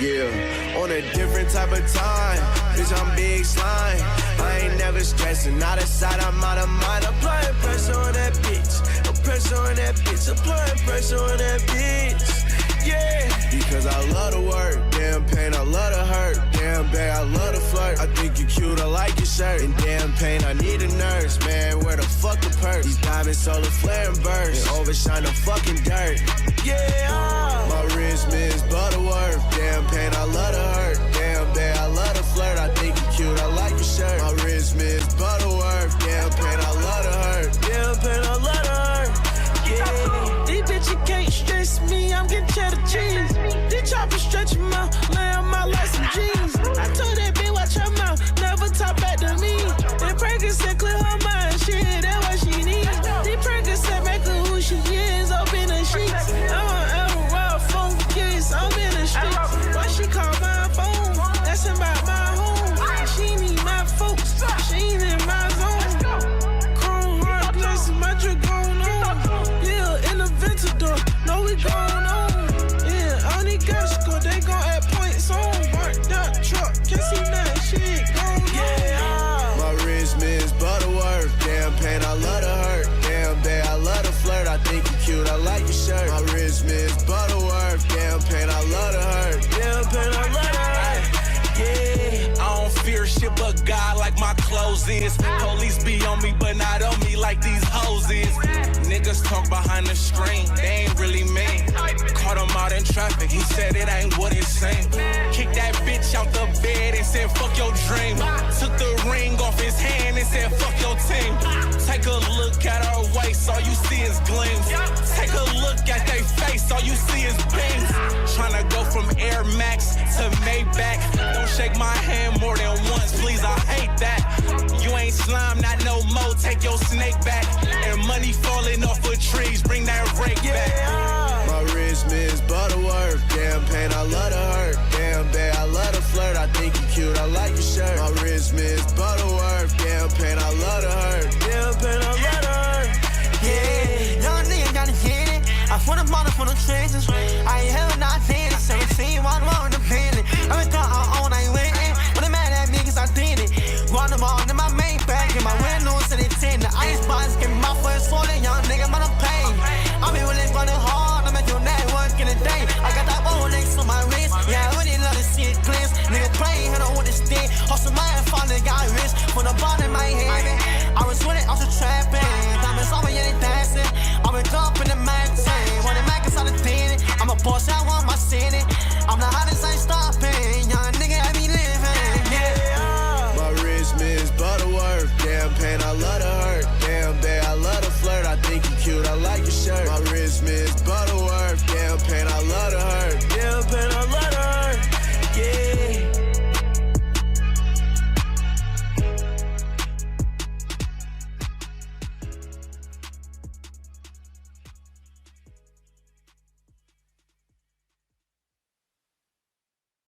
Yeah, on a different type of time. Bitch, I'm big slime. I ain't never stressing. Out of sight, I'm out of mind. Applying pressure on that bitch. Pressure on that bitch. Applying pressure on that bitch. Yeah, because I love to work. Damn pain, I love to hurt. Damn bad, I love to flirt. I think you cute, I like your shirt. And damn pain, I need a nurse. Man, where the fuck the purse? These diamonds solar flare and burst. And overshine the fucking dirt. Yeah, my wrist miss Butterworth. Damn pain, I love to hurt. Damn bad, I love to flirt. I think you cute, I like your shirt. My wrist miss Butterworth. Damn pain, I love to hurt. Damn pain, I love to hurt. Yeah, these bitches can't stress me. I'm getting cheddar cheese. This chopper stretching my lay on my like some jeans. I told that bitch watch her mouth, never talk back to me. That Percocet clear her mind, shit, that's what she needs. This Percocet make her who she is, open the sheets. I'm an Adderall, phone kiss, I'm in the streets. Why she call my phone? That's about my home. She need my folks, she ain't in my zone. Chrome heart glasses, my drip going on. Yeah, in the Ventador, no we going on. Yeah, I only got score, they gon' add points on. Marked out truck, can't see that shit going on. Yeah, my wrist miss Butterworth. Damn pain, I love to hurt. Damn bad, I love to flirt. I think you cute, I like your shirt. My wrist miss Butterworth. Damn pain, I love to hurt. Damn pain, I love to hurt. Yeah, I don't fear shit but God like my clothes is. Police be on me but not on me like these hoes is. Niggas talk behind the screen, they ain't really mean. Caught him out in traffic, he said it ain't what it seemed. Kicked that bitch out the bed and said fuck your dream. Took the ring off his hand and said fuck your team. Take a look at her waist, all you see is gleams. Take a look at they face, all you see is beams. Tryna go from Air Max to Maybach. Don't shake my hand more than once, please, I hate that. You ain't slime, not no more, take your snake back. And money falling off of trees, bring that rake back. My wrist miss Butterworth. Damn pain, I love to hurt. Damn bad, I love to flirt. I think you cute, I like your shirt. My wrist miss Butterworth. Damn pain, I love to hurt. Damn pain, I love to hurt. Yeah, young nigga gotta hit it. I put them on for the trenches. I ain't hell not did it. 17, one more independent. I been thought I own, I ain't waiting. But they mad at me cause I did it. Run them all in my main bag. And my windows and they tin. The ice box give me my first falling. Young nigga, but I'm paid. I be really running hard. I'm at your network in the day. I got that Rolex on my wrist. Yeah, I really love to see it cleanse. Nigga playing, I don't want to stay. Hustle my and finally got rich. Put a bond in my head. I was with it, I was trapping. Diamonds on me, yeah, they dancing. I'm a dump in the mountain. When the Mac is on the thing, I'm a boss.